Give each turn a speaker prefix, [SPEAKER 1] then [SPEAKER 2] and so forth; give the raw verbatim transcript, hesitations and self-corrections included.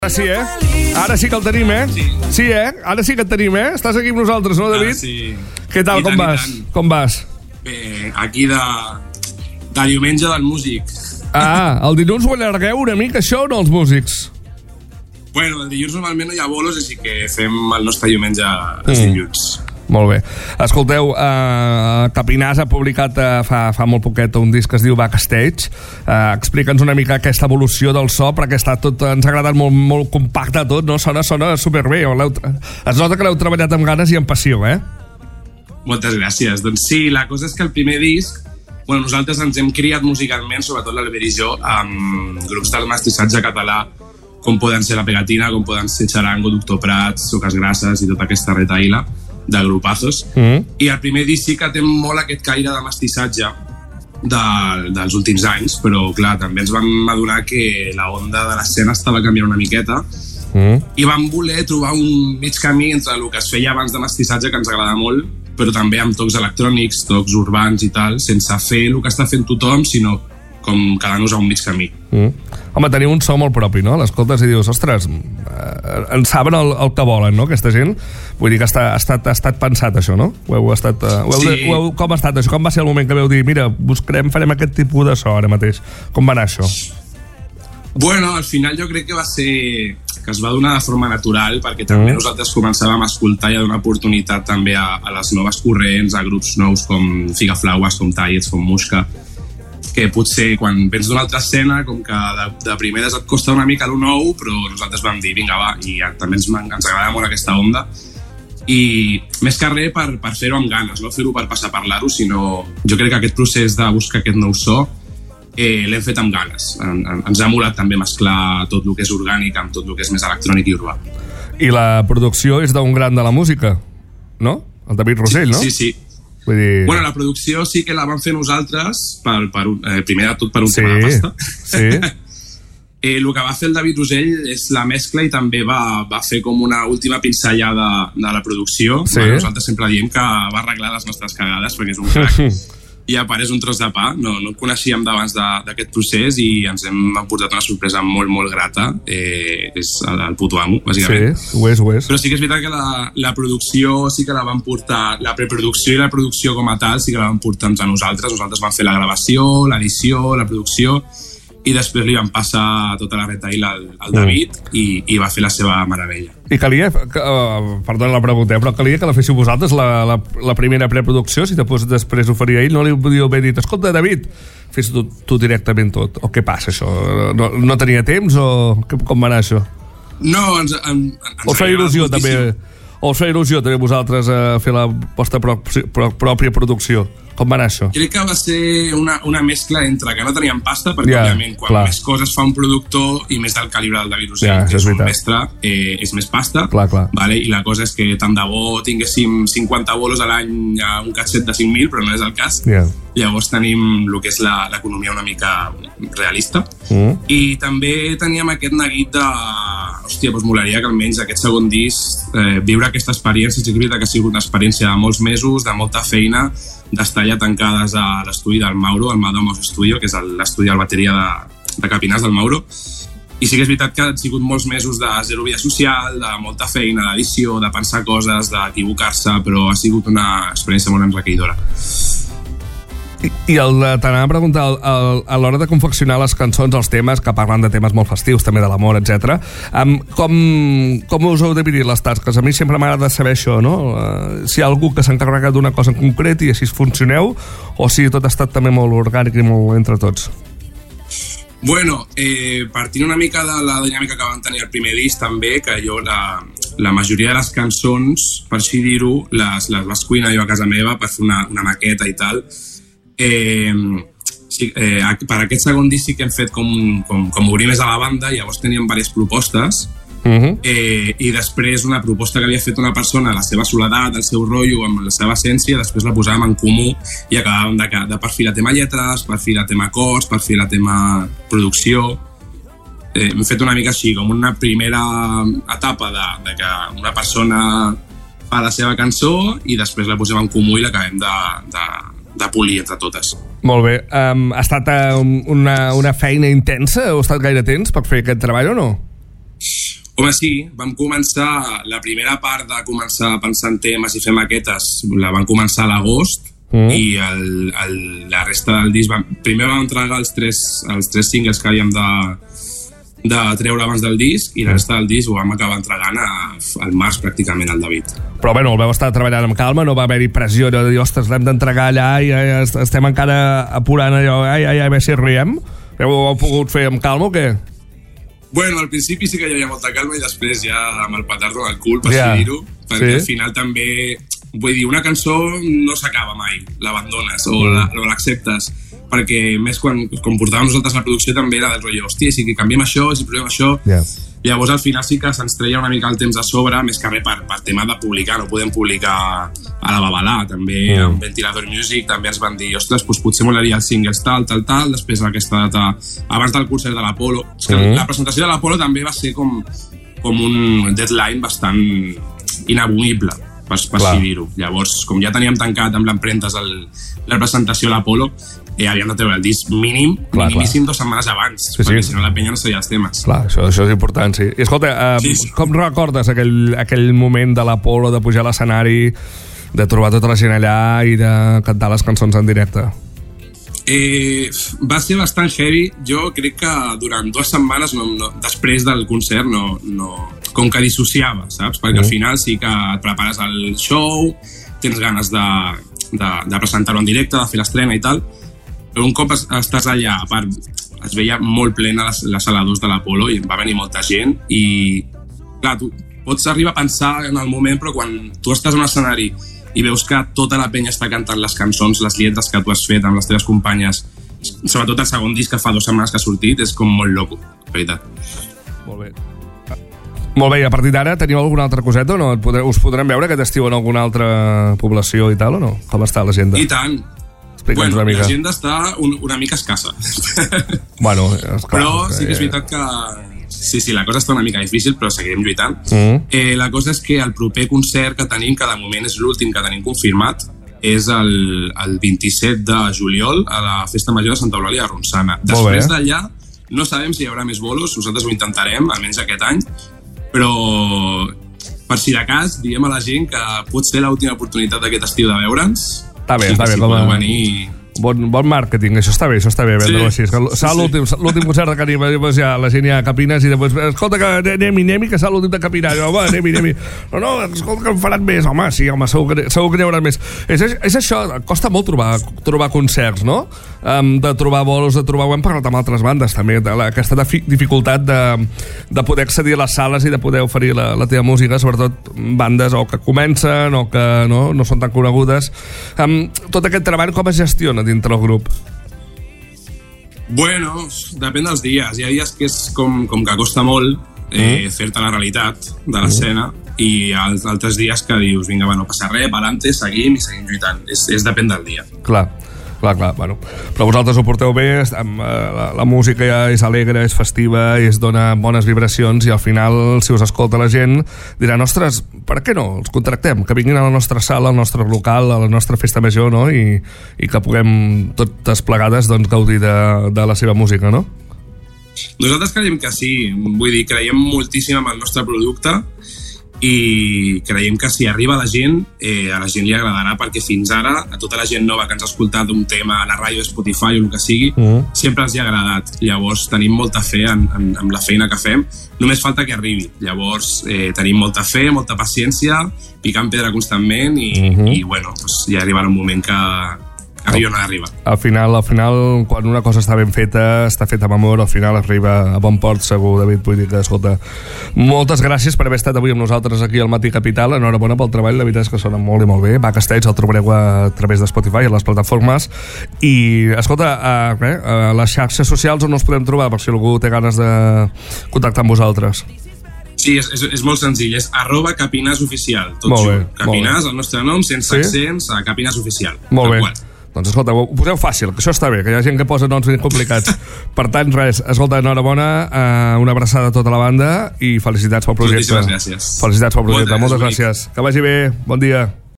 [SPEAKER 1] Ara sí, eh? Ara sí que el tenim, eh?
[SPEAKER 2] Sí.
[SPEAKER 1] Sí, eh? Ara sí que et tenim, eh? Estàs aquí amb nosaltres, no, David?
[SPEAKER 2] Ara sí.
[SPEAKER 1] Què tal,
[SPEAKER 2] I
[SPEAKER 1] com
[SPEAKER 2] tant, i
[SPEAKER 1] vas?
[SPEAKER 2] tant.
[SPEAKER 1] Com vas?
[SPEAKER 2] Bé, aquí de, de diumenge del músic.
[SPEAKER 1] Ah, el dilluns ho allargueu una mica, això, o no, els músics?
[SPEAKER 2] Bueno, el dilluns normalment no hi ha bolos, així que fem el nostre diumenge els
[SPEAKER 1] Mm.
[SPEAKER 2] dilluns.
[SPEAKER 1] Molt bé. Escolteu, uh, Capinàs ha publicat uh, fa, fa molt poquet un disc que es diu Backstage. Uh, Explica'ns una mica aquesta evolució del so, perquè està tot, ens ha agradat molt, molt compacte tot, no? Sona, sona superbé. Es nota que l'heu treballat amb ganes i amb passió, eh?
[SPEAKER 2] Moltes gràcies. Doncs sí, la cosa és que el primer disc, bueno, nosaltres ens hem criat musicalment, sobretot l'Albert i jo, amb grups del mestissatge català, com poden ser La Pegatina, com poden ser Charango, Doctor Prats, Soques Grasses i tota aquesta retaïla de grupazos. Mm. I el primer disc sí que té molt aquest caire de mestissatge de, dels últims anys, però clar, també ens vam adonar que la onda de l'escena estava canviant una miqueta mm. i vam voler trobar un mig camí entre el que es feia abans de mestissatge, que ens agrada molt, però també amb tocs electrònics, tocs urbans i tal, sense fer el que està fent tothom, sinó com quedant-nos a un mig camí.
[SPEAKER 1] Mm. Home, teniu un so molt propi, no? L'escoltes i dius, ostres, eh, en saben el, el que volen, no?, aquesta gent. Vull dir que està, ha, estat, ha estat pensat, això, no? Ho heu estat, uh, ho heu, sí. ho heu, com ha estat això? Com va ser el moment que veu dir, mira, buscarem, farem aquest tipus de so ara mateix? Com va anar això?
[SPEAKER 2] Bueno, al final jo crec que va ser que es va donar de forma natural, perquè també mm. nosaltres començàvem a escoltar i a donar oportunitat també a, a les noves corrents, a grups nous com Figaflaues, com Tallets, com Mushka, que potser quan vens d'una altra escena, com que de, de primeres et costa una mica el nou, però nosaltres vam dir, vinga, va, i també ens, ens agrada molt aquesta onda, i més que res per, per fer-ho amb ganes, no fer-ho per passar a parlar-ho, sinó jo crec que aquest procés de buscar aquest nou so eh, l'hem fet amb ganes. En, en, ens ha molat també mesclar tot el que és orgànic amb tot el que és més electrònic i urbà.
[SPEAKER 1] I la producció és d'un gran de la música, no? El David Rossell,
[SPEAKER 2] sí,
[SPEAKER 1] no?
[SPEAKER 2] Sí, sí.
[SPEAKER 1] Vull dir...
[SPEAKER 2] Bueno, la producció sí que la vam fer nosaltres, per, per, eh, primer de tot per un
[SPEAKER 1] sí,
[SPEAKER 2] tema de pasta.
[SPEAKER 1] Sí.
[SPEAKER 2] eh, el que va fer el David Rosell és la mescla i també va, va fer com una última pinzellada de la producció.
[SPEAKER 1] Sí.
[SPEAKER 2] Bueno, nosaltres sempre diem que va arreglar les nostres cagades perquè és un crac. I a part és un tros de pa. No, no el coneixíem d'abans d'aquest procés i ens hem portat una sorpresa molt, molt grata. Eh, és el, el puto amo, bàsicament.
[SPEAKER 1] Sí, ho és, ho és.
[SPEAKER 2] Però sí que és veritat que la, la producció sí que la vam portar, la preproducció i la producció com a tal sí que la vam portar a nosaltres. Nosaltres vam fer la gravació, l'edició, la producció i després li vam passar tota la retaïla al, al David mm. i, i va fer la seva meravella.
[SPEAKER 1] I calia, uh, perdona la pregunta, però calia que la féssiu vosaltres, la, la, la primera preproducció, si després, després ho faria ell, no li podíeu haver dit, escolta, David, fes tu, tu directament tot, o què passa això? No, no tenia temps o com va anar això?
[SPEAKER 2] No, ens, en, ens
[SPEAKER 1] o us feia il·lusió també, o us feia il·lusió també vosaltres a fer la vostra pro, pro, pròpia producció? Com va anar això?
[SPEAKER 2] Crec que va ser una, una mescla entre que no teníem pasta, perquè yeah, òbviament quan
[SPEAKER 1] clar.
[SPEAKER 2] més coses fa un productor i més del calibre del David Rosell,
[SPEAKER 1] yeah,
[SPEAKER 2] que és, és un
[SPEAKER 1] veritat.
[SPEAKER 2] mestre, eh, és més pasta,
[SPEAKER 1] clar, clar.
[SPEAKER 2] Vale? I la cosa és que tant de bo tinguéssim cinquanta bolos a l'any a un catxet de cinc mil, però no és el cas.
[SPEAKER 1] Yeah.
[SPEAKER 2] Llavors tenim el que és l'economia una mica realista. Mm. I també teníem aquest neguit de... Hòstia, doncs molaria que almenys aquest segon disc eh, viure aquesta experiència, sí que ha sigut una experiència de molts mesos, de molta feina, d'estar allà tancades a l'estudi del Mauro, al Mado Mouse Studio, que és l'estudi de la bateria de, de Capinàs del Mauro. I sí que és veritat que han sigut molts mesos de zero vida social, de molta feina, d'edició, de pensar coses, d'equivocar-se, però ha sigut una experiència molt enriquidora.
[SPEAKER 1] I, i el, t'anava a preguntar, el, el, a l'hora de confeccionar les cançons, els temes, que parlen de temes molt festius, també de l'amor, etcètera, um, com, com us heu dividit les tasques? A mi sempre m'agrada saber això, no? Uh, si hi ha algú que s'ha encarregat d'una cosa en concret i així funcioneu, o si tot ha estat també molt orgànic i molt entre tots?
[SPEAKER 2] Bueno, eh, partint una mica de la dinàmica que vam tenir el primer disc també, que jo la, la majoria de les cançons, per així dir-ho, les, les vas cuinar jo a casa meva per fer una, una maqueta i tal. Eh, sí, eh, per aquest segon disc sí que hem fet com, com, com obrir més a la banda, llavors teníem diverses propostes. Uh-huh. eh, i després una proposta que havia fet una persona, la seva soledat, el seu rotllo, amb la seva essència, després la posàvem en comú i acabàvem de, de perfilar tema lletres, perfilar tema cors, perfilar tema producció. eh, hem fet una mica així, com una primera etapa de, de que una persona fa la seva cançó i després la posem en comú i l'acabem de, de, de polir entre totes.
[SPEAKER 1] Molt bé. Um, ha estat um, una, una feina intensa? Heu estat gaire temps per fer aquest treball o no?
[SPEAKER 2] Home, sí, vam començar, la primera part de començar a pensar en temes i fer maquetes la vam començar a l'agost, mm. i el, el, la resta del disc, vam, primer vam entregar els tres, els tres singles que havíem de, de treure abans del disc, i la resta del disc ho vam acabar entregant a, al març pràcticament, al David.
[SPEAKER 1] Però bueno, el vau estar treballant amb calma, no va haver-hi pressió de dir, ostres, l'hem d'entregar allà i ja, estem encara apurant allò, ai, ai, ai, a veure si riem. Heu, heu pogut fer amb calma o què?
[SPEAKER 2] Bueno, al principi sí que hi havia molta calma i després ja amb el petardo al cul, per yeah. dir-ho, perquè sí. Al final també, vull dir, una cançó no s'acaba mai, l'abandones o l'acceptes, perquè més quan, quan portàvem nosaltres la producció també era del rotllo, hòstia, si canviem això, si provem això, yeah. Llavors al final sí que se'ns treia una mica el temps a sobre, més que res per, per tema de publicar, no podem publicar a la Babalà, també mm. amb Ventilador Music també ens van dir, ostres, doncs potser molaria els singles tal, tal, tal, després d'aquesta data, abans del concert de l'Apolo. És que mm. la presentació de l'Apolo també va ser com, com un deadline bastant inabumible, per, per així dir-ho. Llavors, com ja teníem tancat amb l'empremtes la presentació a l'Apolo, i havíem de treure el disc mínim, clar, minimíssim clar. dues setmanes abans, sí, perquè sí. Si no la penya no sabia els temes.
[SPEAKER 1] Clar, això, això és important, sí. I escolta, uh, sí, sí. com recordes aquell, aquell moment de l'Apolo, de pujar a l'escenari, de trobar tota la gent allà i de cantar les cançons en directe?
[SPEAKER 2] Eh, va ser bastant heavy. Jo crec que durant dues setmanes, no, no, després del concert, no, no, com que dissociava, saps? Perquè mm. al final sí que et prepares el show, tens ganes de, de, de presentar-ho en directe, de fer l'estrena i tal, però un cop estàs allà, a part, es veia molt plena la, la sala dos de l'Apolo i va venir molta gent i, clar, tu pots arribar a pensar en el moment, però quan tu estàs en un escenari i veus que tota la penya està cantant les cançons, les lletres que tu has fet amb les teves companyes, sobretot el segon disc que fa dues setmanes que ha sortit, és com molt loco, de veritat.
[SPEAKER 1] Molt bé. Molt bé, i a partir d'ara teniu alguna altra coseta o no? Us podrem veure aquest estiu en alguna altra població i tal o no? Com està l'agenda?
[SPEAKER 2] I tant. Explica'ns bueno, l'agenda està un, una mica escassa.
[SPEAKER 1] Bueno, és clar,
[SPEAKER 2] però sí que és veritat que sí, sí, la cosa està una mica difícil, però seguirem lluitant. Mm. Eh, la cosa és que el proper concert que tenim, que de moment és l'últim que tenim confirmat, és el, el vint-i-set de juliol a la Festa Major de Santa Eulàlia de Ronçana. Després d'allà no sabem si hi haurà més bolos, nosaltres ho intentarem, almenys aquest any, però per si de cas diem a la gent que pot ser l'última oportunitat d'aquest estiu de veure'ns.
[SPEAKER 1] Està bé, està bé.
[SPEAKER 2] Si podeu venir...
[SPEAKER 1] Bon, bon màrqueting, això està bé, això està bé, vendre-ho així. Serà sí, l'últim sí. l'últim concert de Canim, després ja la gent ja capines i després, escolta, que anem-hi, anem-hi, que serà l'últim de capinar. Home, anem-hi, anem-hi. No, no, escolta, que en faran més. Home, sí, home, segur que, segur que n'hi haurà més. És, és això, costa molt trobar, trobar concerts, no? Um, de trobar bolos, de trobar... Ho hem parlat amb altres bandes, també, de la, aquesta dificultat de, de poder accedir a les sales i de poder oferir la, la teva música, sobretot bandes o que comencen o que no, no són tan conegudes. Um, tot aquest treball com es gestiona dintre el grup?
[SPEAKER 2] Bueno, depèn dels dies. Hi ha dies que és com, com que costa molt eh, mm. fer-te la realitat de l'escena mm. i els altres dies que dius, vinga, va, no passa res, pa'lante, seguim i seguim lluitant. És, és depèn del dia.
[SPEAKER 1] Clar. Clar, clar, bueno. Però vosaltres ho porteu bé, la, la música ja és alegre, és festiva, i es dona bones vibracions, i al final, si us escolta la gent, diran, ostres, per què no? Els contractem, que vinguin a la nostra sala, al nostre local, a la nostra festa major, no? I, i que puguem totes plegades doncs, gaudir de, de la seva música, no?
[SPEAKER 2] Nosaltres creiem que sí, vull dir, creiem moltíssim en el nostre producte, i creiem que si arriba a la gent, eh, a la gent li agradarà, perquè fins ara a tota la gent nova que ens ha escoltat un tema a la ràdio, Spotify o el que sigui, mm. sempre els hi ha agradat. Llavors tenim molta fe en, en, en la feina que fem, només falta que arribi. Llavors eh, tenim molta fe, molta paciència, picant pedra constantment i, mm-hmm. i bueno, pues, ja arribarà un moment que arriba o no arriba.
[SPEAKER 1] Al final, al final, quan una cosa està ben feta, està feta amb amor, al final arriba a bon port, segur, David. Vull dir que, escolta, moltes gràcies per haver estat avui amb nosaltres aquí al Matí Capital. Enhorabona pel treball, la veritat és que sona molt i molt bé. Backstage el trobareu a través de Spotify, a les plataformes. I, escolta, a, a, a les xarxes socials on us podem trobar, per si algú té ganes de contactar amb vosaltres.
[SPEAKER 2] Sí, és, és, és molt senzill, és arroba Capinàs Oficial, tot junt. Capinàs, el nostre nom, sense sí? accents, a Capinàs Oficial.
[SPEAKER 1] Molt bé. Qual. Doncs escolta, ho poseu fàcil, que això està bé, que hi ha gent que posa noms ben complicats. Per tant, res, escolta, enhorabona, eh, una abraçada a tota la banda i felicitats pel projecte.
[SPEAKER 2] Moltíssimes gràcies.
[SPEAKER 1] Felicitats pel projecte, moltes, moltes gràcies. Que vagi bé, bon dia.